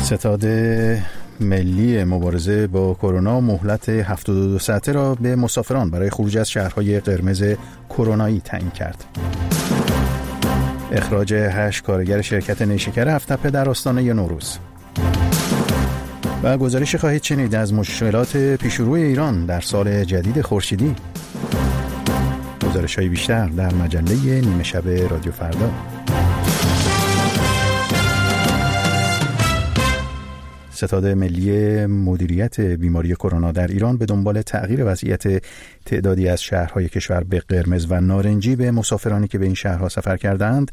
ستاد ملی مبارزه با کرونا مهلت 72 ساعته را به مسافران برای خروج از شهرهای قرمز کرونایی تعیین کرد. اخراج 8 کارگر شرکت نیشکر هفت‌تپه در آستانه نوروز. و گزارش خواهید شنید از مشکلات پیشرو ایران در سال جدید خورشیدی. گزارش‌های بیشتر در مجله نیمه شب رادیو فردا. ستاد ملی مدیریت بیماری کرونا در ایران به دنبال تغییر وضعیت تعدادی از شهرهای کشور به قرمز و نارنجی به مسافرانی که به این شهرها سفر کردند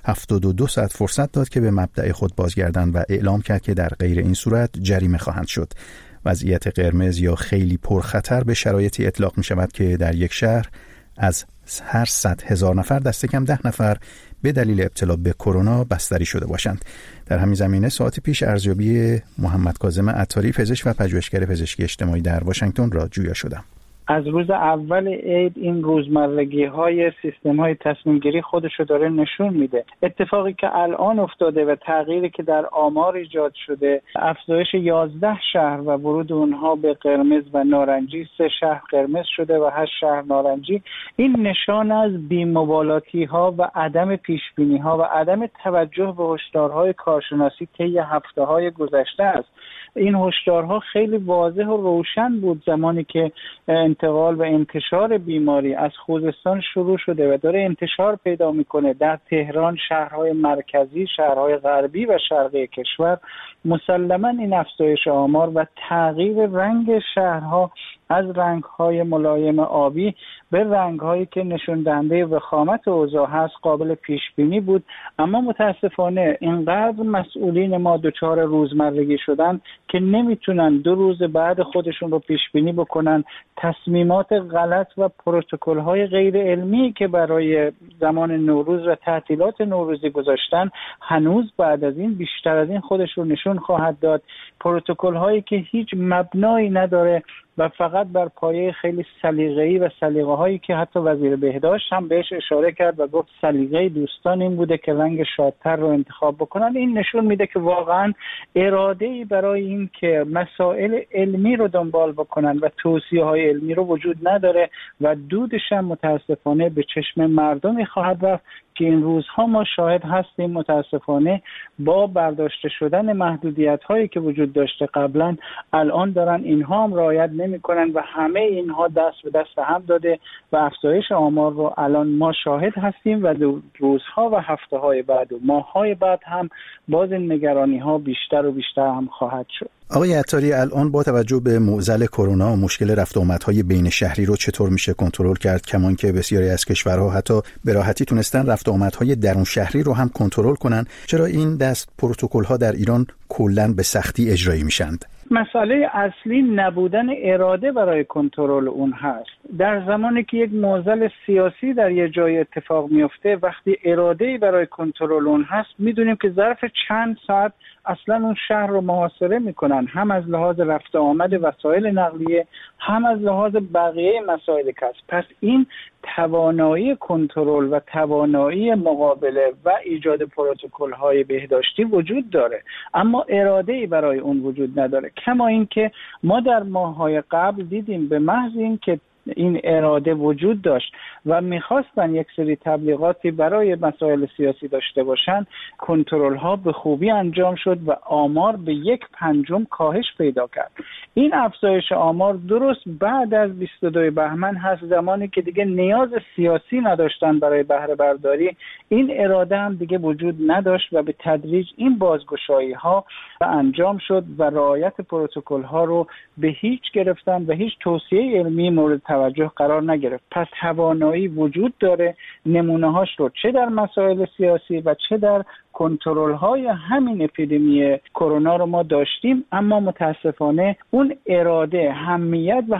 72 ساعت فرصت داد که به مبدأ خود بازگردند و اعلام کرد که در غیر این صورت جریمه خواهند شد. وضعیت قرمز یا خیلی پرخطر به شرایطی اطلاق می شود که در یک شهر از هر 100,000 نفر دست کم 10 نفر به دلیل ابتلا به کرونا بستری شده باشند. در همین زمینه ساعتی پیش ارزیابی محمد کاظم عطاری پزشک و پژوهشگر پزشکی اجتماعی در واشنگتن را جویا شدم. از روز اول عید این روزمرگی‌های سیستم‌های تصمیم‌گیری خودشو داره نشون میده. اتفاقی که الان افتاده و تغییری که در آمار ایجاد شده، افزایش 11 شهر و ورود اونها به قرمز و نارنجی، 3 شهر قرمز شده و 8 شهر نارنجی، این نشان از بی‌مبالاتی‌ها و عدم پیش‌بینی‌ها و عدم توجه به هشدارهای کارشناسی طی هفته‌های گذشته است. این هشدارها خیلی واضح و روشن بود زمانی که انتقال و انتشار بیماری از خوزستان شروع شده و داره انتشار پیدا میکنه در تهران، شهرهای مرکزی، شهرهای غربی و شرقی کشور. مسلماً این افزایش آمار و تغییر رنگ شهرها از رنگ‌های ملایم آبی به رنگ‌هایی که نشون دهنده وخامت اوضاع هست قابل پیش بینی بود، اما متاسفانه اینقدر مسئولین ما دچار روزمرگی شدن که نمیتونن 2 روز بعد خودشون رو پیش بینی بکنن. تصمیمات غلط و پروتکل‌های غیر علمی که برای زمان نوروز و تعطیلات نوروزی گذاشتن هنوز بعد از این بیشتر از این خودش رو نشون خواهد داد. پروتکل‌هایی که هیچ مبنایی نداره و فقط بر پایه خیلی سلیقه‌ای و سلیقه‌هایی که حتی وزیر بهداشت هم بهش اشاره کرد و گفت سلیقه دوستان این بوده که رنگ شادتر رو انتخاب بکنن. این نشون میده که واقعا اراده‌ای برای این که مسائل علمی رو دنبال بکنن و توصیه‌های علمی رو وجود نداره و دودش هم متاسفانه به چشم مردمی خواهد رفت که این روزها ما شاهد هستیم متاسفانه با برداشته شدن محدودیت‌هایی که وجود داشته قبلا، الان دارن اینها هم رعایت نمی‌کنن و همه اینها دست به دست هم داده و افزایش آمار رو الان ما شاهد هستیم و روزها و هفته‌های بعد و ماه‌های بعد هم باز این نگرانی‌ها بیشتر و بیشتر هم خواهد شد. آقای عطاری، الان با توجه به معضل کرونا و مشکل رفت و آمدهای بین شهری رو چطور میشه کنترل کرد، کمان که بسیاری از کشورها حتی به راحتی تونستن رفت و آمدهای درون شهری رو هم کنترل کنن؟ چرا این دست پروتکل‌ها در ایران کلاً به سختی اجرایی میشند؟ مسئله اصلی نبودن اراده برای کنترل اون هست. در زمانی که یک معضل سیاسی در یه جای اتفاق میفته، وقتی اراده‌ای برای کنترل اون هست، میدونیم که ظرف چند ساعت اصلا اون شهر رو محاصره میکنن، هم از لحاظ رفت و آمد وسایل نقلیه، هم از لحاظ بقیه مسائل کسب. پس این توانایی کنترل و توانایی مقابله و ایجاد پروتکل‌های بهداشتی وجود داره، اما اراده‌ای برای اون وجود نداره. کما اینکه ما در ماه‌های قبل دیدیم به محض این که این اراده وجود داشت و میخواستن یک سری تبلیغاتی برای مسائل سیاسی داشته باشن، کنترل ها به خوبی انجام شد و آمار به 1/5 کاهش پیدا کرد. این افزایش آمار درست بعد از 22 بهمن هست، زمانی که دیگه نیاز سیاسی نداشتن برای بهره برداری. این اراده هم دیگه وجود نداشت و به تدریج این بازگشایی ها انجام شد و رعایت پروتکل ها رو به هیچ گرفتن و هیچ توصیه علمی مورد توجه قرار نگرفت. پس توانایی وجود داره، نمونه هاش رو چه در مسائل سیاسی و چه در کنترل های همین اپیدمی کرونا رو ما داشتیم، اما متاسفانه اون اراده، همیت و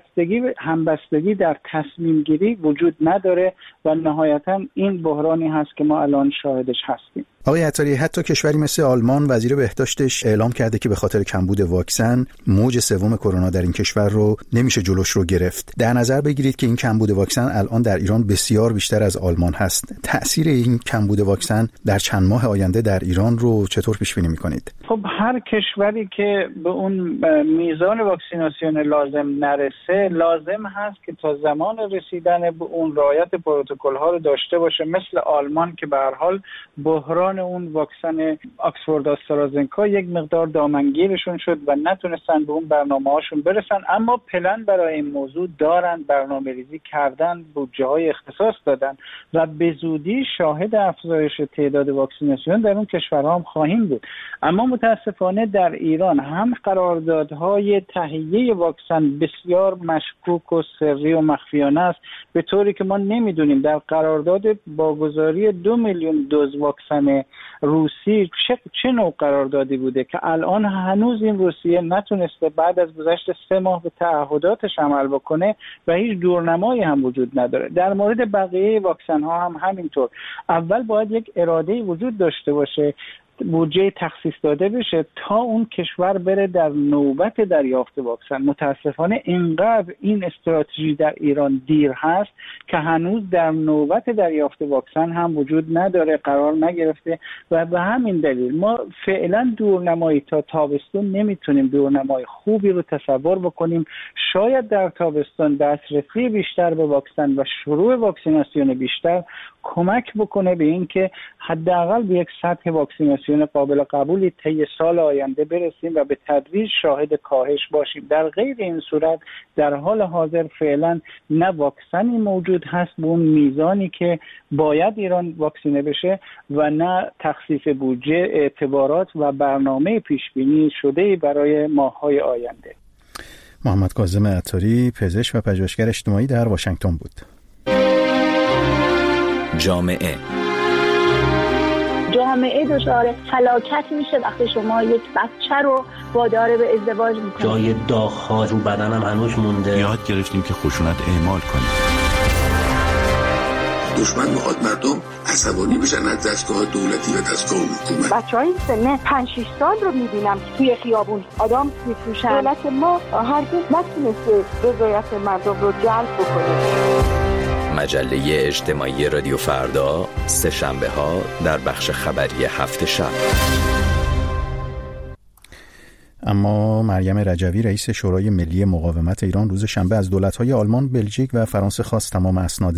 همبستگی در تصمیم گیری وجود نداره و نهایتا این بحرانی هست که ما الان شاهدش هستیم. آقای عطاری، حتی کشوری مثل آلمان وزیر بهداشتش اعلام کرده که به خاطر کمبود واکسن موج سوم کرونا در این کشور رو نمیشه جلوش رو گرفت. در نظر بگیرید که این کمبود واکسن الان در ایران بسیار بیشتر از آلمان هست. تأثیر این کمبود واکسن در چند ماه آینده در ایران رو چطور پیش بینی می‌کنید؟ خب هر کشوری که به اون میزان واکسیناسیون لازم نرسه، لازم هست که تا زمان رسیدن به اون رعایت پروتکل‌ها رو داشته باشه، مثل آلمان که به هر حال بحران اون واکسن آکسفورد آسترازنکا یک مقدار دامنگیرشون شد و نتونستن به اون برنامه‌هاشون برسن، اما پلن برای این موضوع دارن، برنامه‌ریزی کردن، بودجه‌های اختصاص دادن و به زودی شاهد افزایش تعداد واکسیناسیون در اون کشورها هم خواهیم بود. اما متاسفانه در ایران هم قراردادهای تهیه واکسن بسیار مشکوک و سری و مخفیانه است، به طوری که ما نمیدونیم در قرارداد واگذاری 2 میلیون دوز واکسن روسی چه نوع قراردادی بوده که الان هنوز این روسیه نتونسته بعد از گذشت 3 ماه به تعهداتش عمل بکنه و هیچ دورنمایی هم وجود نداره. در مورد بقیه واکسن ها هم همینطور. اول باید یک اراده وجود داشته باشه، بودجه تخصیص داده بشه تا اون کشور بره در نوبت دریافت واکسن. متاسفانه اینقدر این استراتژی در ایران دیر هست که هنوز در نوبت دریافت واکسن هم وجود نداره، قرار نگرفته و به همین دلیل ما فعلا دورنمایی تا تابستون نمیتونیم دورنمای خوبی رو تصور بکنیم. شاید در تابستون دسترسی بیشتر به واکسن و شروع واکسیناسیون بیشتر کمک بکنه به این که حداقل به یک سطح واکسیناسیون قابل قبولی طی سال آینده برسیم و به تدریج شاهد کاهش باشیم. در غیر این صورت در حال حاضر فعلا نه واکسنی موجود هست به اون میزانی که باید ایران واکسینه بشه و نه تخصیص بودجه، اعتبارات و برنامه پیشبینی شده برای ماه‌های آینده. محمد کاظم عطاری، پزشک و پژوهشگر اجتماعی در واشنگتن بود. جامعه دچار فلاکت میشه وقتی شما یک بچه رو وادار به ازدواج میکنید. جای داغ‌ها رو بدنم هنوز مونده. یاد گرفتیم که خشونت اعمال کنیم. دشمن میخواد مردم عصبانی بشن از دستگاه دولتی و دستگاه حکومت. بچهای سن 5-6 سال رو میبینم که توی خیابون آدم میفروشن. دولت ما هرگز نتونسته رضایت مردم رو جلب بکنه. مجله اجتماعی رادیو فردا، سه شنبه ها در بخش خبری هفت شب. اما مریم رجوی رئیس شورای ملی مقاومت ایران روز شنبه از دولت‌های آلمان، بلژیک و فرانسه خواست تمام اسناد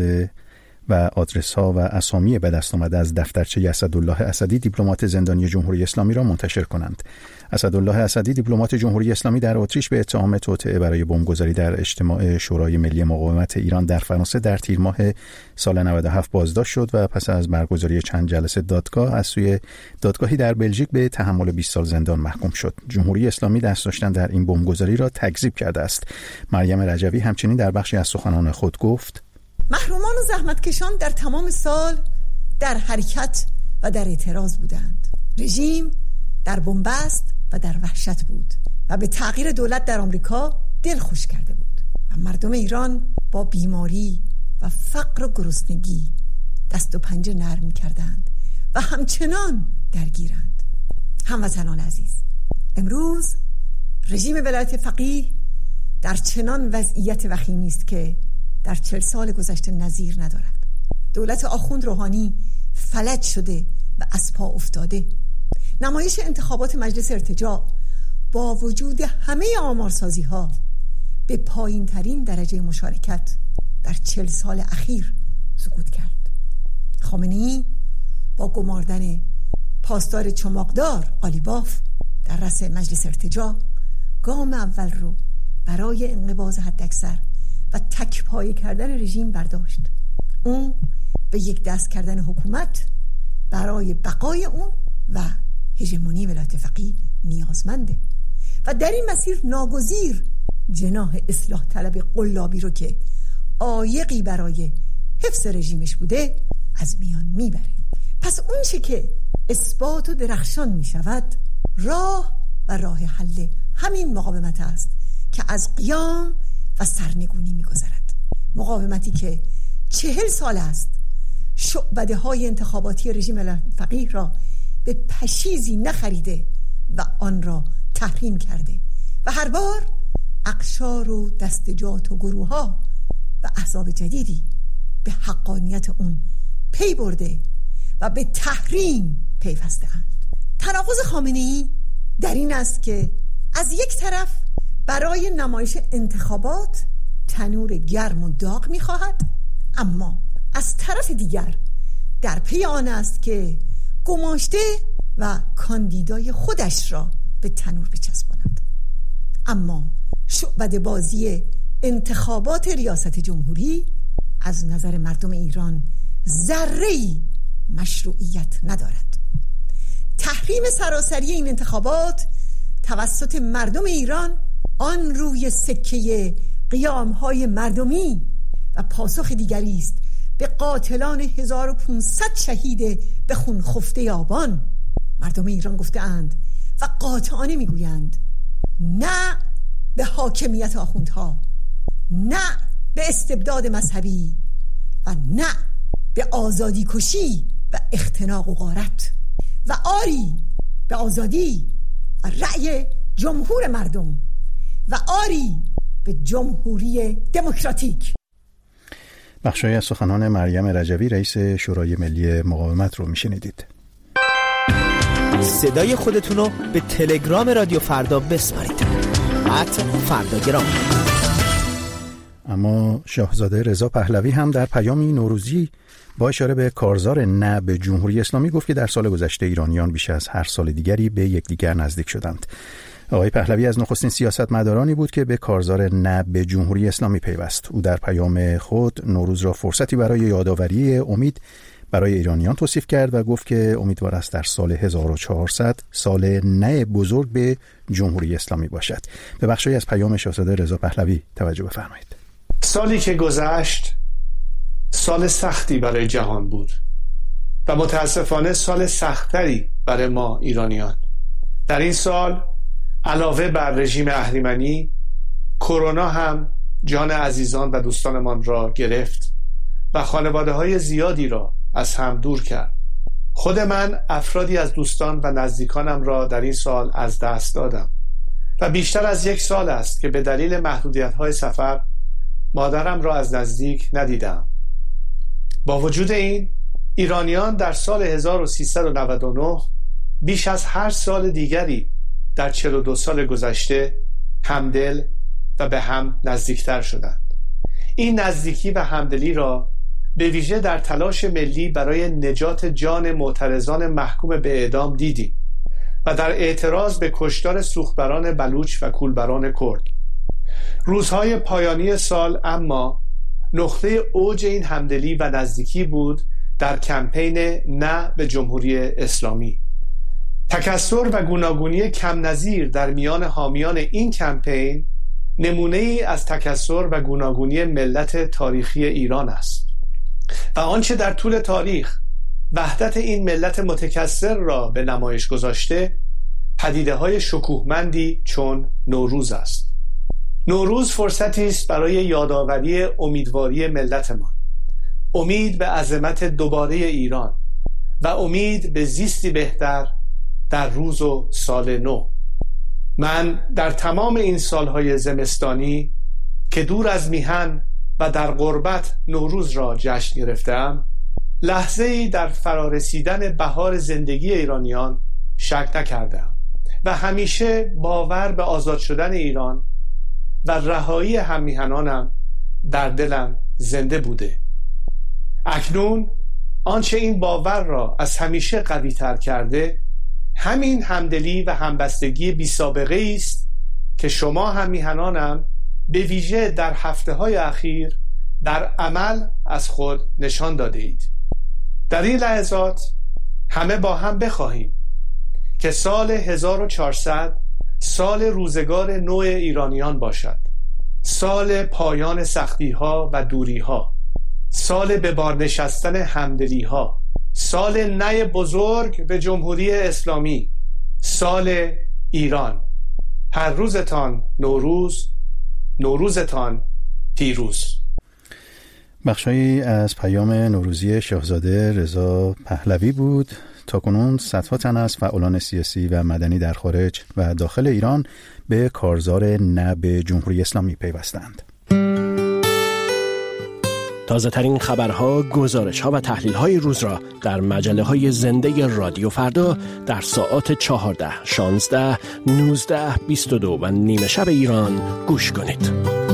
و آدرس‌ها و اسامی به دست آمده از دفترچه اسدالله اسدی دیپلمات زندانی جمهوری اسلامی را منتشر کنند. اسدالله اسدی دیپلمات جمهوری اسلامی در اتریش به اتهام توطئه برای بمبگذاری در اجتماع شورای ملی مقاومت ایران در فرانسه در تیر ماه سال 97 بازداشت شد و پس از برگزاری چند جلسه دادگاه از سوی دادگاهی در بلژیک به تحمل 20 سال زندان محکوم شد. جمهوری اسلامی دست داشتن در این بمبگذاری را تکذیب کرده است. مریم رجوی همچنین در بخشی از سخنان خود گفت: محرومان و زحمتکشان در تمام سال در حرکت و در اعتراض بودند. رژیم در بنبست و در وحشت بود و به تغییر دولت در آمریکا دلخوش کرده بود و مردم ایران با بیماری و فقر و گرسنگی دست و پنجه نرم کردند و همچنان درگیرند. هموطنان عزیز، امروز رژیم ولایت فقیه در چنان وضعیت وخیمی است که در 40 سال گذشته نظیر ندارد. دولت آخوند روحانی فلج شده و از پا افتاده. نمایش انتخابات مجلس ارتجاع با وجود همه آمارسازی ها به پایین ترین درجه مشارکت در 40 سال اخیر سقوط کرد. خامنه‌ای با گماردن پاسدار چماقدار قالیباف در رأس مجلس ارتجاع گام اول رو برای انقباض حداکثر و تک‌پاره کردن رژیم برداشت. اون به یک دست کردن حکومت برای بقای اون و هژمونی ولایت فقیه نیازمنده و در این مسیر ناگزیر جناح اصلاح طلب قلابی رو که عایقی برای حفظ رژیمش بوده از میان میبره. پس اون چه که اثبات و درخشان میشود راه حل همین مقاومت است که از قیام و سرنگونی میگذرد. مقاومتی که 40 سال است شعبده های انتخاباتی رژیم فقیه را به پشیزی نخریده و آن را تحریم کرده و هر بار اقشار و دستجات و گروه ها و احزاب جدیدی به حقانیت اون پی برده و به تحریم پیوسته اند. تناقض خامنه‌ای در این است که از یک طرف برای نمایش انتخابات تنور گرم و داغ می‌خواهد، اما از طرف دیگر در پی آن است که گماشته و کاندیدای خودش را به تنور بچسباند. اما شعبده بازی انتخابات ریاست جمهوری از نظر مردم ایران ذره‌ای مشروعیت ندارد. تحریم سراسری این انتخابات توسط مردم ایران آن روی سکه قیام‌های مردمی و پاسخ دیگری است به قاتلان 1500 شهید به خون خفته آبان. مردم ایران گفته‌اند و قاطعانه میگویند نه به حاکمیت آخوندها، نه به استبداد مذهبی و نه به آزادی کشی و اختناق و غارت، و آری به آزادی و رأی جمهور مردم و آری به جمهوری دموکراتیک. بخشی از سخنان مریم رجوی رئیس شورای ملی مقاومت رو میشنیدید. صدای خودتون رو به تلگرام رادیو فردا بسپارید. @فرداگرام. اما شاهزاده رضا پهلوی هم در پیامی نوروزی با اشاره به کارزار نه به جمهوری اسلامی گفت که در سال گذشته ایرانیان بیش از هر سال دیگری به یکدیگر نزدیک شدند. آقای پهلوی از نخستین سیاستمدارانی بود که به کارزار نه به جمهوری اسلامی پیوست. او در پیام خود نوروز را فرصتی برای یادآوری امید برای ایرانیان توصیف کرد و گفت که امیدوار است در سال 1400 سال نه بزرگ به جمهوری اسلامی باشد. به بخشی از پیام شاهزاده رضا پهلوی توجه بفرمایید. سالی که گذشت سال سختی برای جهان بود و متاسفانه سال سختری برای ما ایرانیان. در این سال علاوه بر رژیم اهریمنی، کرونا هم جان عزیزان و دوستانمان را گرفت و خانواده‌های زیادی را از هم دور کرد. خود من افرادی از دوستان و نزدیکانم را در این سال از دست دادم و بیشتر از 1 سال است که به دلیل محدودیت‌های سفر مادرم را از نزدیک ندیدم. با وجود این، ایرانیان در سال 1399 بیش از هر سال دیگری در 42 سال گذشته همدل و به هم نزدیکتر شدند. این نزدیکی و همدلی را به ویژه در تلاش ملی برای نجات جان معترضان محکوم به اعدام دیدیم و در اعتراض به کشتار سوخبران بلوچ و کولبران کرد. روزهای پایانی سال اما نقطه اوج این همدلی و نزدیکی بود در کمپین نه به جمهوری اسلامی. تکثر و گوناگونی کم نظیر در میان حامیان این کمپین نمونه ای از تکثر و گوناگونی ملت تاریخی ایران است و آنچه در طول تاریخ وحدت این ملت متکثر را به نمایش گذاشته پدیده های شکوهمندی چون نوروز است. نوروز فرصتی است برای یادآوری امیدواری ملتمان، امید به عظمت دوباره ایران و امید به زیستی بهتر در روز و سال نو. من در تمام این سالهای زمستانی که دور از میهن و در غربت نوروز را جشن گرفتم، لحظه‌ای در فرارسیدن بهار زندگی ایرانیان شک نکردم و همیشه باور به آزاد شدن ایران و رهایی هممیهنانم در دلم زنده بوده. اکنون آنچه این باور را از همیشه قوی تر کرده همین همدلی و همبستگی بی سابقه است که شما هممیهنانم به ویژه در هفته‌های اخیر در عمل از خود نشان داده اید. در این لحظات همه با هم بخواهیم که سال 1400 سال روزگار نو ایرانیان باشد، سال پایان سختی‌ها و دوری‌ها، سال به بار نشستن همدلی‌ها، سال نه بزرگ به جمهوری اسلامی، سال ایران. هر روزتان نوروز، نوروزتان پیروز. بخشی از پیام نوروزی شاهزاده رضا پهلوی بود تاکنون صدها تن از فعالان سیاسی و مدنی در خارج و داخل ایران به کارزار نه به جمهوری اسلامی پیوستند. تازه ترین خبرها، گزارش‌ها و تحلیل‌های روز را در مجله‌های زنده رادیو فردا در ساعات 14، 16، 19، 22 و نیمه شب ایران گوش کنید.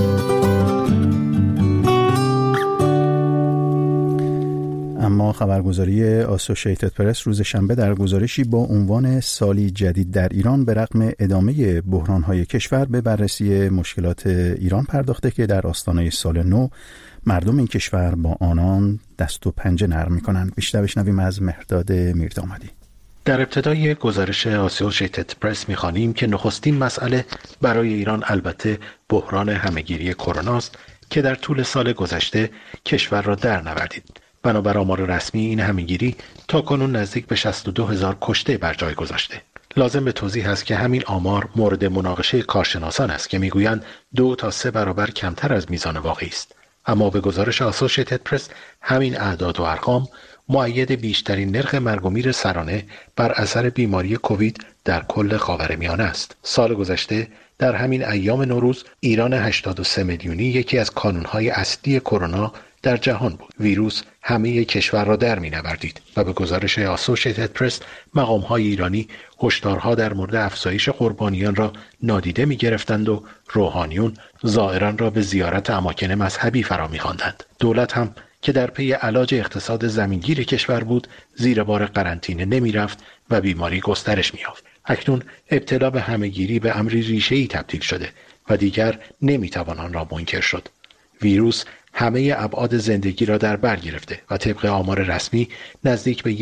اما خبرگزاری آسوشیتد پرس روز شنبه در گزارشی با عنوان سالی جدید در ایران به رغم ادامه بحران‌های کشور به بررسی مشکلات ایران پرداخته که در آستانه سال نو مردم این کشور با آنان دست و پنجه نرم می‌کنند. بیشتر بشنویم از مهرداد میردامادی. در ابتدای گزارش آسوشیتد پرس می‌خوانیم که نخستین مسئله برای ایران البته بحران همه‌گیری کرونا است که در طول سال گذشته کشور را درنوردید. بنابر آمار رسمی این همه‌گیری تاکنون نزدیک به 62,000 کشته بر جای گذاشته. لازم به توضیح است که همین آمار مورد مناقشه کارشناسان است که میگویند 2 تا 3 برابر کمتر از میزان واقعی است. اما به گزارش آسوشیتد پرس همین اعداد و ارقام مؤید بیشترین نرخ مرگ و میر سرانه بر اثر بیماری کووید در کل خاورمیانه است. سال گذشته در همین ایام نوروز ایران 83 میلیونی یکی از کانونهای اصلی کرونا در جهان بود. ویروس همه کشور را در می‌نوردید و به گزارش آسوشیتد پرس مقام‌های ایرانی هشدارها در مورد افزایش قربانیان را نادیده می‌گرفتند و روحانیون زائران را به زیارت اماکن مذهبی فرا می‌خواندند. دولت هم که در پی علاج اقتصاد زمینگیر کشور بود زیر بار قرنطینه نمی‌رفت و بیماری گسترش می‌یافت. اکنون ابتلا به همه‌گیری به امری ریشه‌ای تبدیل شده و دیگر نمی‌توان آن را منکر شد. ویروس همه ابعاد زندگی را در بر گرفته و طبق آمار رسمی نزدیک به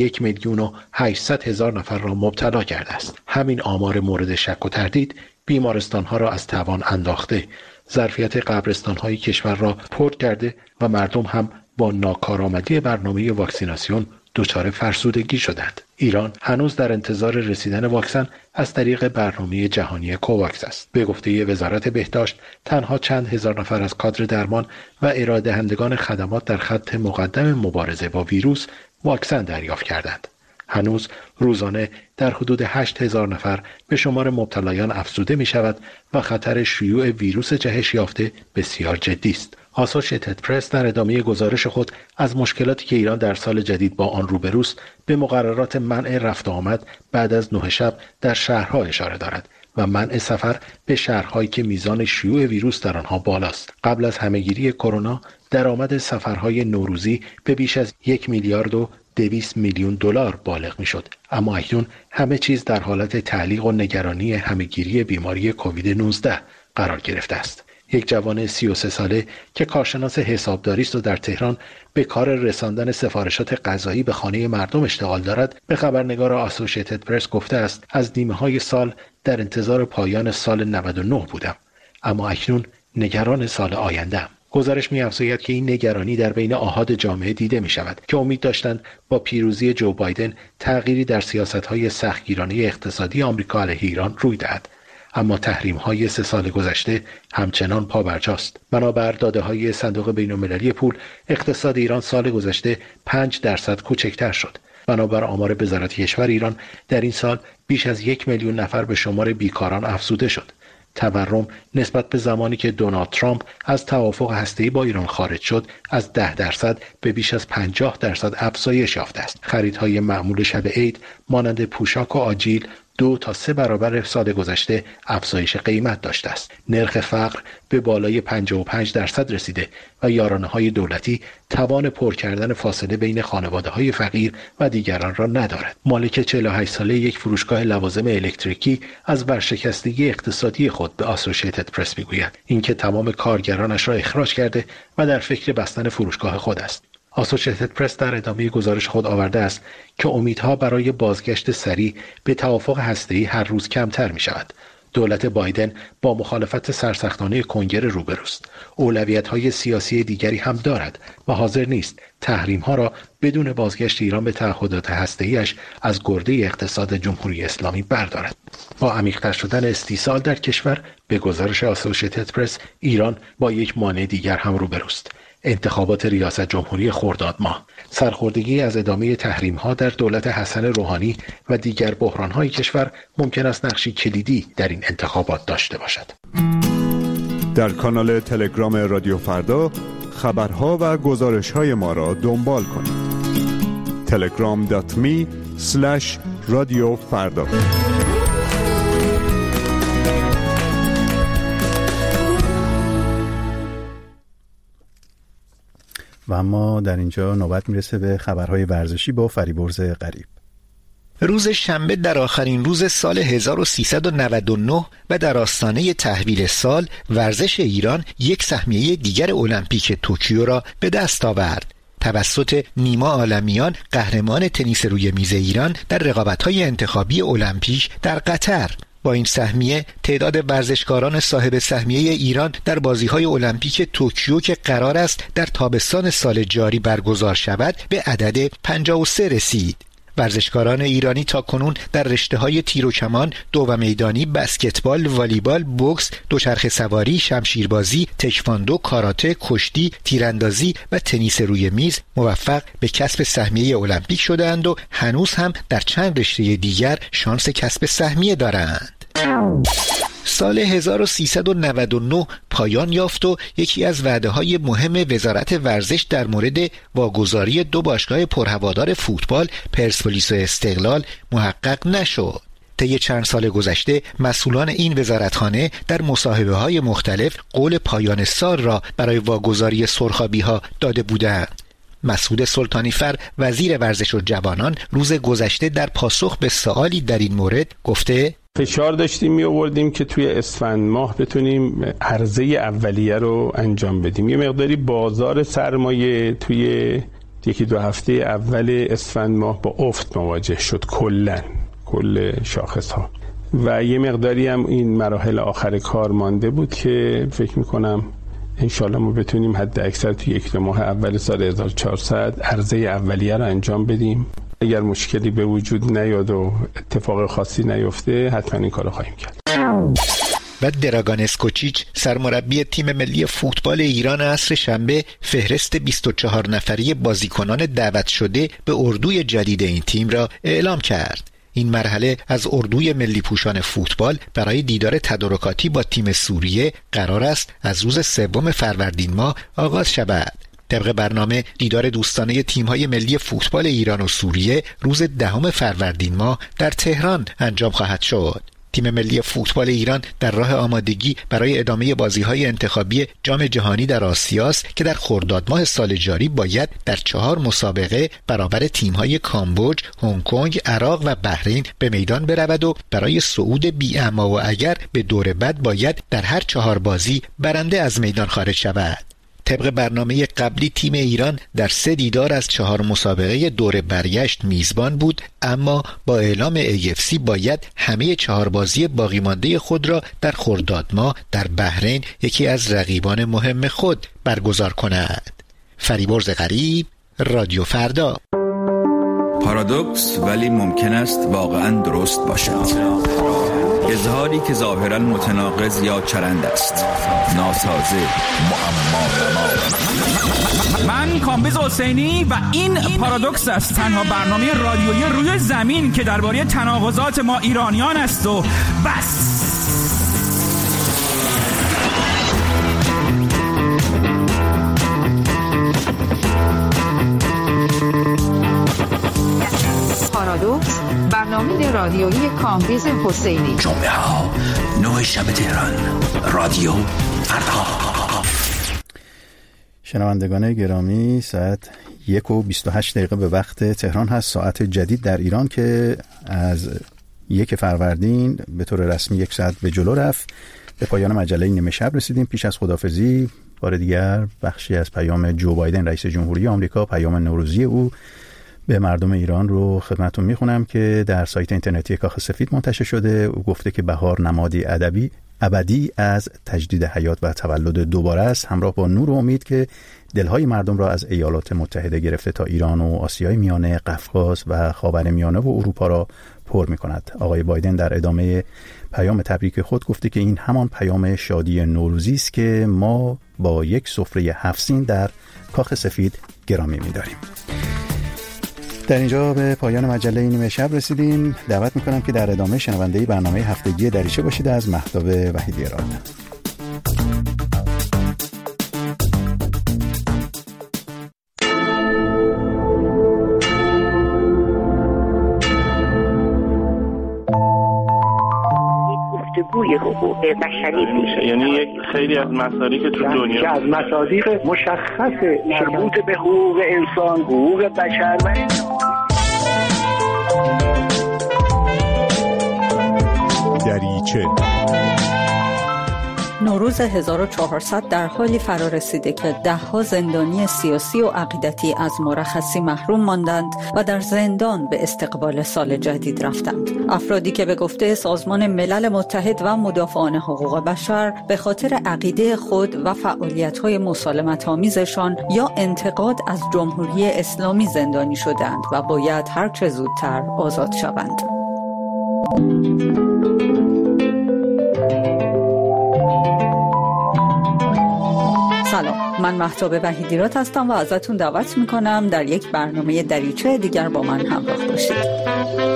1,800,000 نفر را مبتلا کرده است. همین آمار مورد شک و تردید بیمارستان‌ها را از توان انداخته، ظرفیت قبرستان‌های کشور را پر کرده و مردم هم با ناکارآمدی برنامه واکسیناسیون دچار فرسودگی شدند. ایران هنوز در انتظار رسیدن واکسن از طریق برنامه جهانی کوواکس است. به گفته وزارت بهداشت تنها چند هزار نفر از کادر درمان و ارائه دهندگان خدمات در خط مقدم مبارزه با ویروس واکسن دریافت کردند. هنوز روزانه در حدود 8,000 نفر به شمار مبتلایان افزوده می شود و خطر شیوع ویروس جهش یافته بسیار جدی است. آسوشیتد پرس در ادامه گزارش خود از مشکلاتی که ایران در سال جدید با آن روبروست به مقررات منع رفت و آمد بعد از 9 شب در شهرها اشاره دارد و منع سفر به شهرهایی که میزان شیوع ویروس در آنها بالاست. قبل از همه‌گیری کرونا درآمد سفرهای نوروزی به بیش از 1,200 میلیون دلار بالغ میشد، اما اکنون همه چیز در حالت تعلیق و نگرانی همه‌گیری بیماری کووید 19 قرار گرفته است. یک جوان 33 ساله که کارشناس حسابداری است و در تهران به کار رساندن سفارشات غذایی به خانه مردم اشتغال دارد، به خبرنگار آسوشیتد پرس گفته است از نیمه‌های سال در انتظار پایان سال 99 بودم، اما اکنون نگران سال آینده‌ام. گزارش می‌افزاید که این نگرانی در بین آحاد جامعه دیده می‌شود که امید داشتند با پیروزی جو بایدن تغییری در سیاست‌های سختگیرانه اقتصادی آمریکا علیه ایران روی دهد. اما تحریم‌های 3 سال گذشته همچنان پابرجاست. بنابر داده‌های صندوق بین‌المللی پول، اقتصاد ایران سال گذشته 5% کوچکتر شد. بنابر آمار وزارت کشور ایران در این سال بیش از 1 میلیون نفر به شمار بیکاران افزوده شد. تورم نسبت به زمانی که دونالد ترامپ از توافق هسته‌ای با ایران خارج شد از 10% به بیش از 50% افزایش یافته است. خریدهای معمول شب عید مانند پوشاک و آجیل 2 تا 3 برابر سال گذشته افزایش قیمت داشته است. نرخ فقر به بالای 55% رسیده و یارانه‌های دولتی توان پر کردن فاصله بین خانواده‌های فقیر و دیگران را ندارد. مالک 48 ساله یک فروشگاه لوازم الکتریکی از ورشکستگی اقتصادی خود به آسوشیتد پرس میگوید اینکه تمام کارگرانش را اخراج کرده و در فکر بستن فروشگاه خود است. آسوشیتد پرس در ادامه گزارش خود آورده است که امیدها برای بازگشت سریع به توافق هسته‌ای هر روز کمتر می شود. دولت بایدن با مخالفت سرسختانه کنگره روبروست. اولویت‌های سیاسی دیگری هم دارد و حاضر نیست تحریم‌ها را بدون بازگشت ایران به تعهدات هسته‌ایش از گرده اقتصاد جمهوری اسلامی بردارد. با عمیق‌تر شدن استیصال در کشور، به گزارش آسوشیتد پرس ایران با یک مانع دیگر هم روبروست. انتخابات ریاست جمهوری خرداد ماه، سرخوردگی از ادامه تحریم‌ها در دولت حسن روحانی و دیگر بحران‌های کشور ممکن است نقشی کلیدی در این انتخابات داشته باشد. در کانال تلگرام رادیو فردا خبرها و گزارش‌های ما را دنبال کنید. telegram.me/radioffarda. و اما در اینجا نوبت میرسه به خبرهای ورزشی با فریبرز غریب. روز شنبه در آخرین روز سال 1399 و در آستانه تحویل سال، ورزش ایران یک سهمیه دیگر المپیک توکیو را به دست آورد. توسط نیما عالمیان، قهرمان تنیس روی میز ایران در رقابت‌های انتخابی المپیک در قطر. با این سهمیه تعداد ورزشکاران صاحب سهمیه ایران در بازی‌های المپیک توکیو که قرار است در تابستان سال جاری برگزار شود به عدد 53 رسید. ورزشکاران ایرانی تاکنون در رشته‌های تیر و کمان، دو و میدانی، بسکتبال، والیبال، بوکس، دوچرخه سواری، شمشیربازی، تکواندو، کاراته، کشتی، تیراندازی و تنیس روی میز موفق به کسب سهمیه المپیک شده‌اند و هنوز هم در چند رشته دیگر شانس کسب سهمیه دارند. سال 1399 پایان یافت و یکی از وعده‌های مهم وزارت ورزش در مورد واگذاری دو باشگاه پرهوادار فوتبال، پرسپولیس و استقلال، محقق نشد. طی چند سال گذشته مسئولان این وزارتخانه در مصاحبه‌های مختلف قول پایان سال را برای واگذاری سرخابی‌ها داده بودند. مسعود سلطانیفر، وزیر ورزش و جوانان، روز گذشته در پاسخ به سوالی در این مورد گفته: فشار داشتیم می آوردیم که توی اسفند ماه بتونیم عرضه اولیه رو انجام بدیم. یه مقداری بازار سرمایه توی یکی دو هفته اول اسفند ماه با افت مواجه شد، کل شاخص ها، و یه مقداری هم این مراحل آخر کار مانده بود که فکر میکنم انشالله ما بتونیم حد اکثر توی یک دو ماه اول سال 1400 عرضه اولیه رو انجام بدیم. اگر مشکلی به وجود نیاد و اتفاق خاصی نیفته حتما این کارو خواهیم کرد. و دراگان اسکوچیچ، سرمربی تیم ملی فوتبال ایران، عصر شنبه فهرست 24 نفری بازیکنان دعوت شده به اردوی جدید این تیم را اعلام کرد. این مرحله از اردوی ملی پوشان فوتبال برای دیدار تدارکاتی با تیم سوریه قرار است از روز 3 فروردین ماه آغاز شود. طبق برنامه دیدار دوستانه تیم‌های ملی فوتبال ایران و سوریه روز 10 فروردین ماه در تهران انجام خواهد شد. تیم ملی فوتبال ایران در راه آمادگی برای ادامه بازی‌های انتخابی جام جهانی در آسیاست که در خرداد ماه سال جاری باید در 4 مسابقه برابر تیم‌های کامبوج، هنگ کنگ، عراق و بحرین به میدان برود و برای صعود بی اما و اگر به دور بعد باید در هر 4 بازی برنده از میدان خارج شود. طبق برنامه قبلی تیم ایران در 3 دیدار از 4 مسابقه دور برگشت میزبان بود، اما با اعلام AFC باید همه 4 بازی باقی مانده خود را در خرداد ماه در بحرین، یکی از رقیبان مهم خود، برگزار کند. فریبرز غریب، رادیو فردا. پارادوکس ولی ممکن است واقعا درست باشد. اظهاری که ظاهرا متناقض یا چرند است، ناسازه، معما. من کامبیز حسینی و این پارادوکس است، تنها برنامه رادیویی روی زمین که درباره تناقضات ما ایرانیان است و بس. پارادوکس، برنامه رادیویی کامبیز حسینی. جمعه ها 9 شب تهران، رادیو فردا. شنوندگان گرامی، ساعت 1:28 به وقت تهران هست، ساعت جدید در ایران که از 1 فروردین به طور رسمی 1 ساعت به جلو رفت. به پایان مجله نیمه شب رسیدیم. پیش از خداحافظی بار دیگر بخشی از پیام جو بایدن رئیس جمهوری آمریکا، پیام نوروزی او به مردم ایران رو خدمتتون میخونم که در سایت اینترنتی کاخ سفید منتشر شده. او گفته که بهار نمادی ادبی ابدی از تجدید حیات و تولد دوباره است، همراه با نور و امید که دلهای مردم را از ایالات متحده گرفته تا ایران و آسیای میانه، قفقاز و خاورمیانه و اروپا را پر می‌کند. آقای بایدن در ادامه پیام تبریک خود گفته که این همان پیام شادی نوروزی است که ما با یک سفره 7 سین در کاخ سفید گرامی می‌داریم. در اینجا به پایان مجله نیمه شب رسیدیم. دعوت می‌کنم که در ادامه شنونده برنامه هفتگی دریچه باشید از مهتاب وحیدی‌راد. گفتگوی حقوق بشری میشه، یعنی یک خیلی از مصادیق تو دنیا که از مصادیق مشخص مربوط به حقوق انسان، حقوق بشر و دریچه. نوروز 1400 در حالی فرا رسیده که ده‌ها زندانی سیاسی و عقیدتی از مرخصی محروم ماندند و در زندان به استقبال سال جدید رفتند. افرادی که به گفته سازمان ملل متحد و مدافعان حقوق بشر به خاطر عقیده خود و فعالیت‌های مسالمت‌آمیزشان یا انتقاد از جمهوری اسلامی زندانی شدند و باید هر چه زودتر آزاد شوند. سلام، من مهتاب وحیدی‌راد هستم و ازتون دعوت میکنم در یک برنامه دریچه دیگر با من همراه باشید.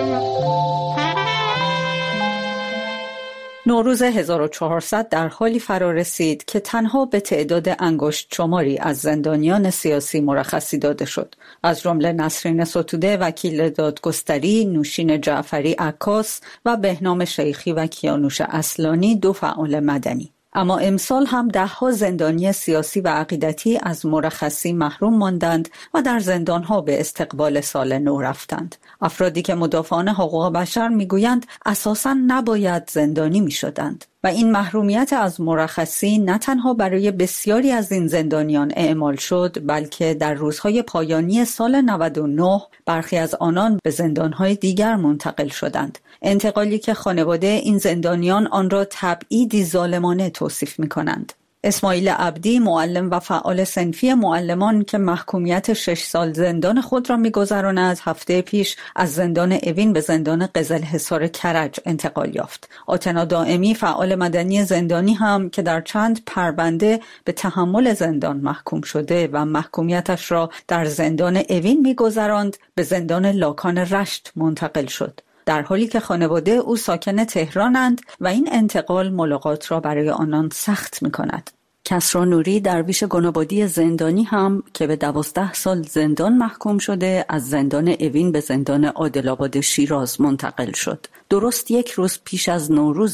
نوروز 1400 در حالی فرا رسید که تنها به تعداد انگشت شماری از زندانیان سیاسی مرخصی داده شد. از جمله نسرین ستوده وکیل دادگستری، نوشین جعفری عکاس و بهنام شیخی و کیانوش اصلانی 2 فعال مدنی. اما امسال هم ده‌ها زندانی سیاسی و عقیدتی از مرخصی محروم ماندند و در زندان‌ها به استقبال سال نو رفتند. افرادی که مدافعان حقوق بشر می‌گویند اساساً نباید زندانی می‌شدند و این محرومیت از مرخصی نه تنها برای بسیاری از این زندانیان اعمال شد، بلکه در روزهای پایانی سال 99 برخی از آنان به زندان‌های دیگر منتقل شدند. انتقالی که خانواده این زندانیان آن را تبعیدی ظالمانه توصیف می‌کنند. اسماعیل عبدی، معلم و فعال صنفی معلمان که محکومیت 6 سال زندان خود را می‌گذراند، هفته پیش از زندان اوین به زندان قزلحصار کرج انتقال یافت. آتنا دائمی، فعال مدنی زندانی هم که در چند پرونده به تحمل زندان محکوم شده و محکومیتش را در زندان اوین می‌گذراند، به زندان لاکان رشت منتقل شد. در حالی که خانواده او ساکن تهرانند و این انتقال ملاقات را برای آنان سخت می‌کند. کسری نوری، درویش گنابادی زندانی هم که به 12 سال زندان محکوم شده، از زندان اوین به زندان عادل‌آباد شیراز منتقل شد. درست 1 روز پیش از نوروز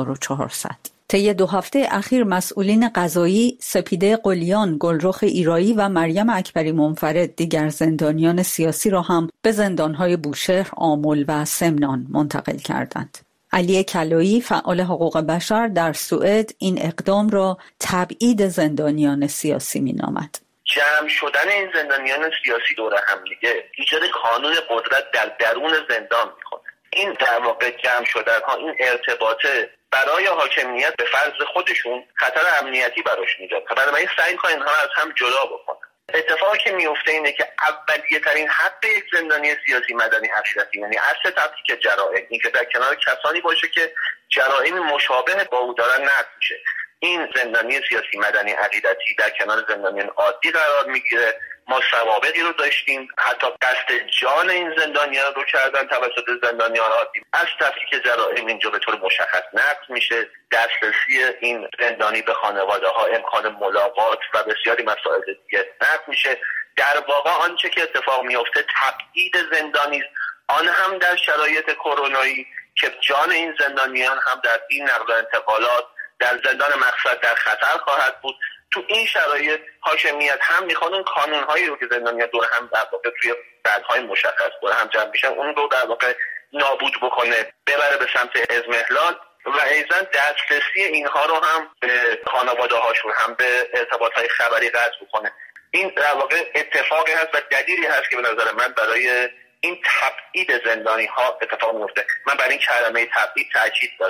1400. طی 2 هفته اخیر مسئولین قضایی سپیده قلیان، گلرخ ایرایی و مریم اکبری منفرد دیگر زندانیان سیاسی را هم به زندانهای بوشهر، آمل و سمنان منتقل کردند. علی کلایی، فعال حقوق بشر در سوئد، این اقدام را تبعید زندانیان سیاسی می‌نامد. جمع شدن این زندانیان سیاسی دور هم دیگه ایجاد کانون قدرت در درون زندان می‌کنه. این در واقع جمع شدن ها، این ارتباطه برای حاکمیت به فرض خودشون خطر امنیتی براش میاد. بنابراین سعی کنن اینها از هم جدا بکنن. اتفاقی که میفته اینه که اولیه ترین حق یک زندانی سیاسی، مدنی، عقیدتی، یعنی اصل تفکیک جرائم، این که در کنار کسانی باشه که جرائم مشابه با او دارن نقض میشه. این زندانی سیاسی، مدنی، عقیدتی در کنار زندانیان عادی قرار میگیره. ما سوابقی رو داشتیم، حتی قصد جان این زندانیان رو کردن توسط زندانیان عادی. از تفکیک جرائم اینجا به طور مشخص نقض میشه. دسترسی این زندانی به خانواده ها، امکان ملاقات و بسیاری مسائل دیگه نقض میشه. در واقع آنچه که اتفاق میفته تبعید زندانی است، آن هم در شرایط کرونایی که جان این زندانیان هم در این نقل و انتقالات در زندان مقصد در خطر خواهد بود. تو این شرایط حاکمیت هم میخواد اون کانون‌هایی رو که زندانیان دور هم در واقع توی بندهای مشخص دور هم جمع میشن، اون رو در واقع نابود بکنه، ببره به سمت اضمحلال و ایضاً دسترسی اینها رو هم به خانواده هاشون هم به ارتباطات خبری قطع بکنه. این در واقع اتفاقی هست و دلیلی هست که به نظر من برای این تبعید زندانی ها اتفاق میفته. من برای این کلمه تبعید تاکید دارم،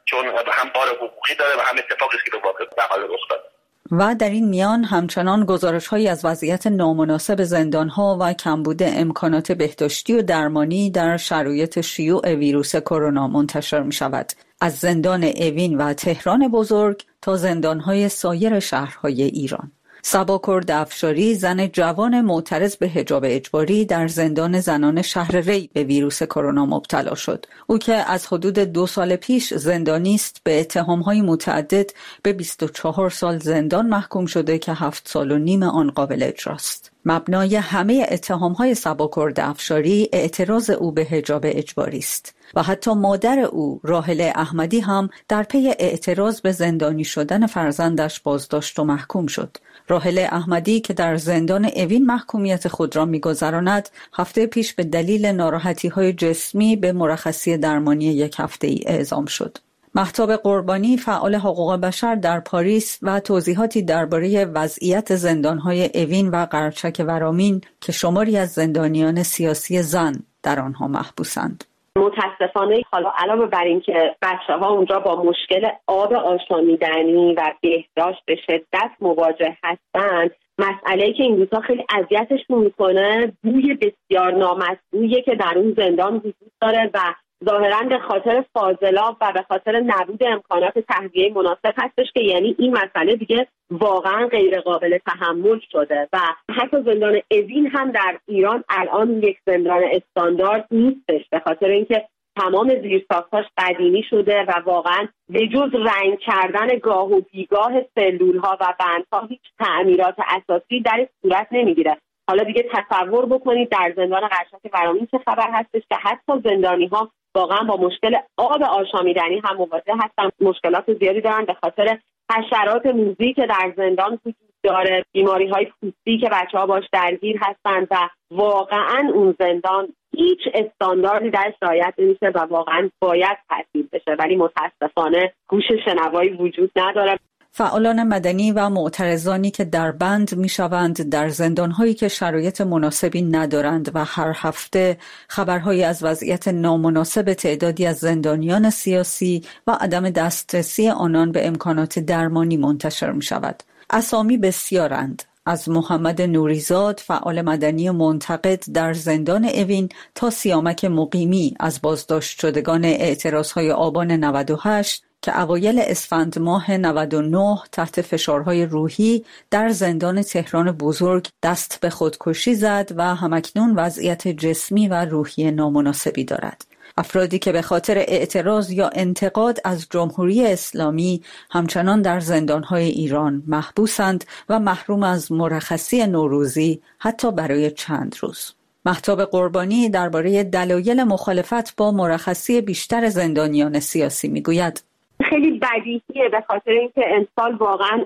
چون هم بار حقوقی داره و هم اتفاقی که به واقع بقال رخ داده. و در این میان همچنان گزارش‌هایی از وضعیت نامناسب زندان‌ها و کمبود امکانات بهداشتی و درمانی در شرایط شیوع ویروس کرونا منتشر می‌شود. از زندان اوین و تهران بزرگ تا زندان‌های سایر شهرهای ایران. سباکرد افشاری، زن جوان معترض به حجاب اجباری، در زندان زنان شهر ری به ویروس کرونا مبتلا شد. او که از حدود 2 سال پیش زندانی است، به اتهام‌های متعدد به 24 سال زندان محکوم شده که 7 سال و نیم آن قابل اجراست. مبنای همه اتهام‌های سباکرد افشاری اعتراض او به حجاب اجباری است و حتی مادر او راحله احمدی هم در پی اعتراض به زندانی شدن فرزندش بازداشت و محکوم شد. راحله احمدی که در زندان اوین محکومیت خود را می‌گذراند، هفته پیش به دلیل ناراحتی‌های جسمی به مرخصی درمانی 1 هفته‌ای اعزام شد. مهتاب قربانی، فعال حقوق بشر در پاریس و توضیحاتی درباره وضعیت زندان‌های اوین و قرچک ورامین که شماری از زندانیان سیاسی زن در آنها محبوسند. متاسفانه حالا علاوه بر این که بچه‌ها اونجا با مشکل آب آشامیدنی و بهداشت به شدت مواجه هستند، مسئله‌ای که این روزها خیلی اذیتشون میکنه بوی بسیار نامطبوعیه که در اون زندان وجود داره و ظاهراً به خاطر فاضلاب و به خاطر نبود امکانات تهویه مناسب هستش که یعنی این مسئله دیگه واقعاً غیر قابل تحمل شده و حتی زندان اوین هم در ایران الان یک زندان استاندارد نیستش به خاطر اینکه تمام زیرساختاش قدیمی شده و واقعاً به جز رنگ کردن گاه و بیگاه سلول‌ها و بندها هیچ تعمیرات اساسی در صورت نمیگیره. حالا دیگه تصور بکنید در زندان قرچک ورامین چه خبر هستش که حتی زندانی‌ها واقعا با مشکل آب آشامیدنی هم مواجه هستن، مشکلات زیادی دارن به خاطر حشرات موذی که در زندان وجود داره، بیماری‌های پوستی که بچه‌ها باش درگیر هستن و واقعا اون زندان هیچ استانداردی درش رعایت نمیشه و واقعا باید تعطیل بشه، ولی متاسفانه گوش شنوایی وجود نداره. فعالان مدنی و معترضانی که در بند می‌شوند در زندان‌هایی که شرایط مناسبی ندارند و هر هفته خبرهایی از وضعیت نامناسب تعدادی از زندانیان سیاسی و عدم دسترسی آنان به امکانات درمانی منتشر می‌شود. اسامی بسیارند، از محمد نوریزاد، فعال مدنی منتقد در زندان اوین، تا سیامک مقیمی از بازداشت شدگان اعتراضهای آبان 98 که اوایل اسفند ماه 99 تحت فشارهای روحی در زندان تهران بزرگ دست به خودکشی زد و همکنون وضعیت جسمی و روحی نامناسبی دارد. افرادی که به خاطر اعتراض یا انتقاد از جمهوری اسلامی همچنان در زندانهای ایران محبوسند و محروم از مرخصی نوروزی حتی برای چند روز. مهتاب قربانی درباره دلایل مخالفت با مرخصی بیشتر زندانیان سیاسی میگوید: خیلی بدیهیه به خاطر اینکه امسال واقعا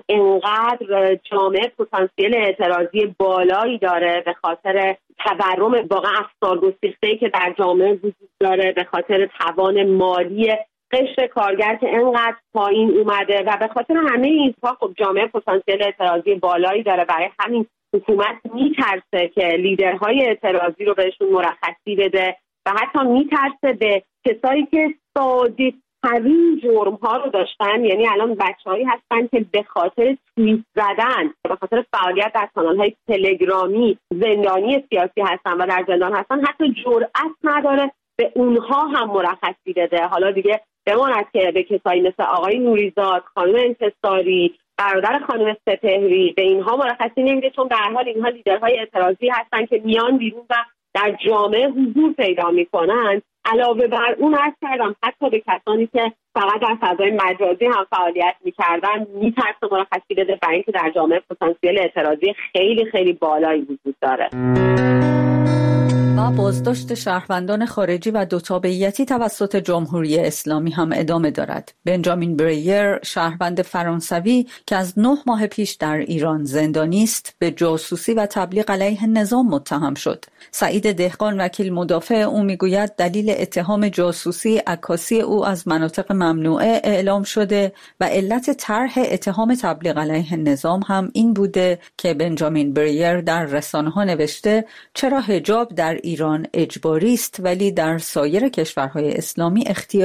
انقدر جامعه پتانسیل اعتراضی بالایی داره، به خاطر تورم واقعا افسارگسیخته‌ای که در جامعه وجود داره، به خاطر توان مالی قشر کارگر که انقدر پایین اومده و به خاطر همه اینها خب جامعه پتانسیل اعتراضی بالایی داره. برای همین حکومت میترسه که لیدرهای اعتراضی رو بهشون مرخصی بده و حتی میترسه به کسایی که ساده همین جرم ها رو داشتن، یعنی الان بچه‌هایی هستن که به خاطر توییت زدن، به خاطر فعالیت در کانال‌های تلگرامی زندانی سیاسی هستن و در زندان هستن، حتی جرأت نداره به اونها هم مرخصی بده. حالا دیگه بماند که به کسایی مثل آقای نوریزاد، خانم انتصاری، برادر خانم سپهری به اینها مرخصی نمیده، چون به هر حال اینها لیدرهای اعتراضی هستن که میان بیرون و در جامعه حضور پیدا میکنن. علاوه بر اون عرض کردم حتی به کسانی که فقط در فضای مجازی هم فعالیت میکردن میترسه مرخصی بده، برای اینکه در جامعه پتانسیل اعتراضی خیلی خیلی بالایی وجود داره. و بازداشت شهروندان خارجی و دوتابعیتی توسط جمهوری اسلامی هم ادامه دارد. بنجامین بریر، شهروند فرانسوی که از 9 ماه پیش در ایران زندانی است، به جاسوسی و تبلیغ علیه نظام متهم شد. سعید دهقان، وکیل مدافع او، میگوید دلیل اتهام جاسوسی عکاسی او از مناطق ممنوعه اعلام شده و علت طرح اتهام تبلیغ علیه نظام هم این بوده که بنجامین بریر در رسانه‌ها نوشته چرا حجاب در ایران اجباری است ولی در سایر کشورهای اسلامی اختیاری.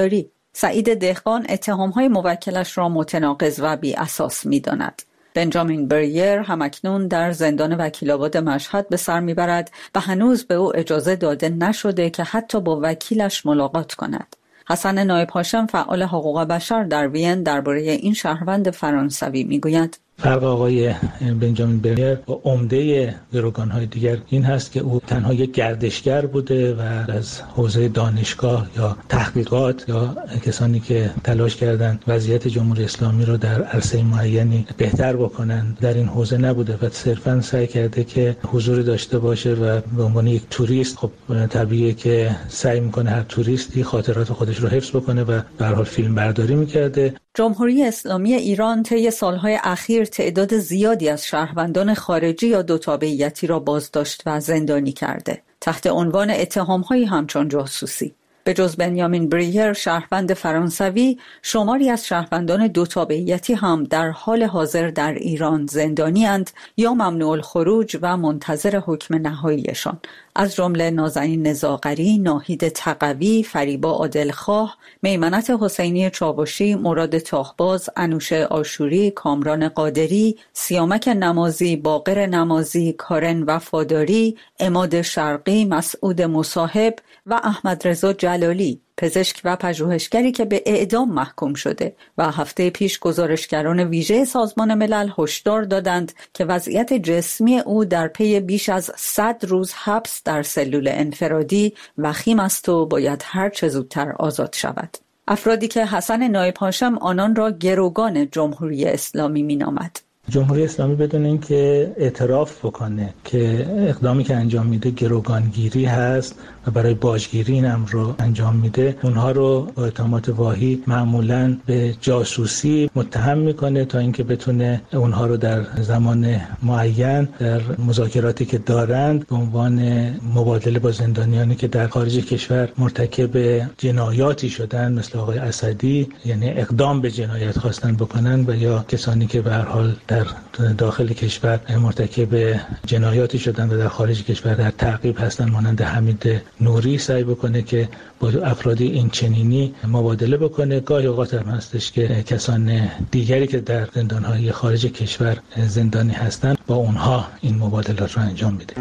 سعید دهقان اتهام‌های موکلش را متناقض و بی اساس می‌داند. بنجامین بریر همکنون در زندان وکیل‌آباد مشهد به سر می‌برد و هنوز به او اجازه داده نشده که حتی با وکیلش ملاقات کند. حسن نایب هاشم فعال حقوق بشر در وین درباره این شهروند فرانسوی می‌گوید: فرق آقای بنجامین بریر با عمده گروگان‌های دیگر این هست که او تنها یک گردشگر بوده و از حوزه دانشگاه یا تحقیقات یا کسانی که تلاش کردند وضعیت جمهوری اسلامی رو در عرصه معینی بهتر بکنن در این حوزه نبوده و صرفاً سعی کرده که حضوری داشته باشه و به عنوان یک توریست، خب طبیعیه که سعی میکنه هر توریستی خاطرات خودش رو حفظ بکنه و به هر حال فیلم برداری میکرده. جمهوری اسلامی ایران طی سالهای اخیر تعداد زیادی از شهروندان خارجی یا دو تابعیتی را بازداشت و زندانی کرده تحت عنوان اتهام‌هایی همچون جاسوسی. به جز بنیامین بریر شهروند فرانسوی، شماری از شهروندان دو تابعیتی هم در حال حاضر در ایران زندانی اند یا ممنوع الخروج و منتظر حکم نهاییشان، از جمله نازنین نزاغری، ناهید تقوی، فریبا عادلخواه، میمنت حسینی چاوشی، مراد تاهباز، انوشه آشوری، کامران قادری، سیامک نمازی، باقر نمازی، کارن وفاداری، عماد شرقی، مسعود مصاحب و احمد رضا جلالی، پزشک و پژوهشگری که به اعدام محکوم شده و هفته پیش گزارشگران ویژه سازمان ملل هشدار دادند که وضعیت جسمی او در پی بیش از 100 روز حبس در سلول انفرادی وخیم است و باید هر چه زودتر آزاد شود. افرادی که حسن نایب هاشم آنان را گروگان جمهوری اسلامی مینامد. جمهوری اسلامی بدون اینکه اعتراف بکنه که اقدامی که انجام میده گروگانگیری هست و برای باجگیری این امر رو انجام میده، اونها رو با اتهامات واهی معمولاً به جاسوسی متهم میکنه تا اینکه بتونه اونها رو در زمان معین در مذاکراتی که دارند به عنوان مبادله با زندانیانی که در خارج کشور مرتکب جنایاتی شدن مثل آقای اسدی، یعنی اقدام به جنایت خواستن بکنن، و یا کسانی که به هر حال در داخل کشور مرتکب جنایاتی شدن و در خارج کشور در تعقیب هستن، مانند حمید نوری، سعی بکنه که با افرادی این چنینی مبادله بکنه. گاهی اوقات هم هستش که کسان دیگری که در زندان‌های خارج کشور زندانی هستن با اونها این مبادلات رو انجام میده.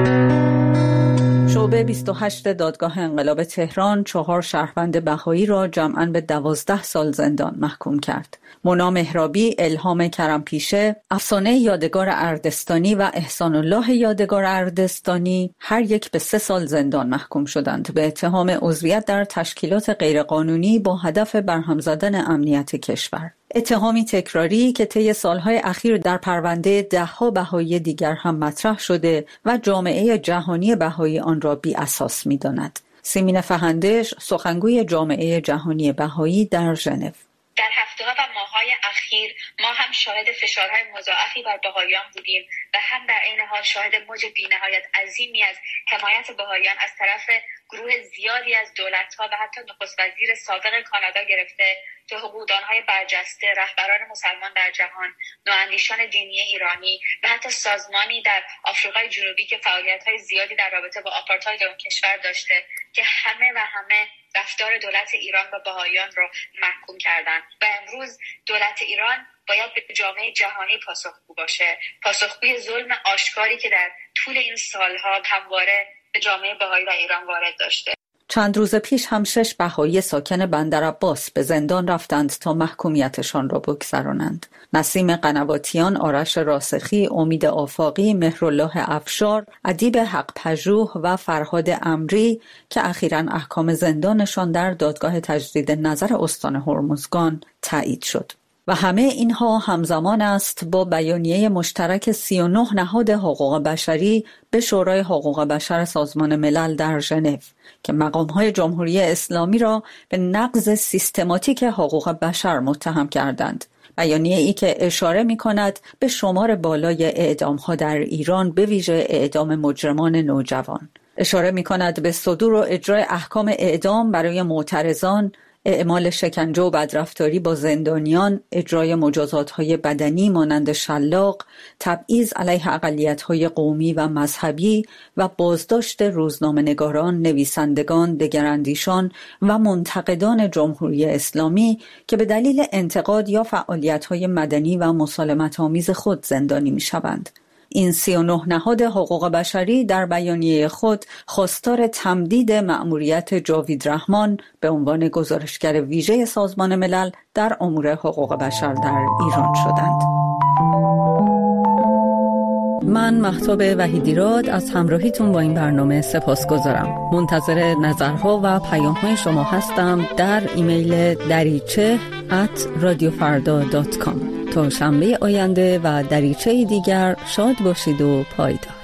شعبه 28 دادگاه انقلاب تهران 4 شهروند بهایی را جمعاً به 12 سال زندان محکوم کرد. مونا مهرابی، الهام کرمپیشه، افسانه یادگار اردستانی و احسان الله یادگار اردستانی هر یک به 3 سال زندان محکوم شدند به اتهام عضویت در تشکیلات غیرقانونی با هدف برهم زدن امنیت کشور. اتهامی تکراری که طی سالهای اخیر در پرونده 10 بهایی دیگر هم مطرح شده و جامعه جهانی بهایی آن را بی اساس می‌داند. سیمین فهندش، سخنگوی جامعه جهانی بهایی در ژنو: در هفته‌ها و ماه‌های اخیر ما هم شاهد فشارهای مضاعفی بر بهائیان بودیم و هم در عین حال شاهد موج بی‌نهایت عظیمی از حمایت بهائیان از طرف گروه زیادی از دولت‌ها و حتی نخست وزیر سابق کانادا گرفته تا حقوقدان‌های برجسته، رهبران مسلمان در جهان، نواندیشان دینی ایرانی و حتی سازمانی در آفریقای جنوبی که فعالیت‌های زیادی در رابطه با آپارتاید اون کشور داشته که همه رفتار دولت ایران و بهائیان رو محکوم کردن و امروز دولت ایران باید به جامعه جهانی پاسخگو باشه، پاسخگوی ظلم آشکاری که در طول این سالها همواره به جامعه بهایی و ایران وارد داشته. چند روز پیش هم 6 بهایی ساکن بندرعباس به زندان رفتند تا محکومیتشان را بگذرانند. نسیم قنواتیان، آرش راسخی، امید آفاقی، مهرالله افشار، ادیب حق پژوه و فرهاد امری که اخیراً احکام زندانشان در دادگاه تجدید نظر استان هرمزگان تایید شد. و همه اینها همزمان است با بیانیه مشترک 39 نهاد حقوق بشری به شورای حقوق بشر سازمان ملل در ژنو که مقام‌های جمهوری اسلامی را به نقض سیستماتیک حقوق بشر متهم کردند. بیانیه ای که اشاره می‌کند به شمار بالای اعدام‌ها در ایران، به ویژه اعدام مجرمان نوجوان. اشاره می‌کند به صدور و اجرای احکام اعدام برای معترضان، اعمال شکنجه و بدرفتاری با زندانیان، اجرای مجازات‌های بدنی مانند شلاق، تبعیض علیه اقلیت‌های قومی و مذهبی و بازداشت روزنامه‌نگاران، نویسندگان، دگراندیشان و منتقدان جمهوری اسلامی که به دلیل انتقاد یا فعالیت‌های مدنی و مسالمت‌آمیز خود زندانی می‌شوند. این 39 نهاد حقوق بشری در بیانیه خود خواستار تمدید مأموریت جاوید رحمان به عنوان گزارشگر ویژه سازمان ملل در امور حقوق بشر در ایران شدند. من مهتاب وحیدیراد از همراهیتون با این برنامه سپاسگزارم. منتظر نظرها و پیام‌های شما هستم در ایمیل dariche@radiofarda.com. تا شنبه آینده و دریچه دیگر شاد باشید و پایدار.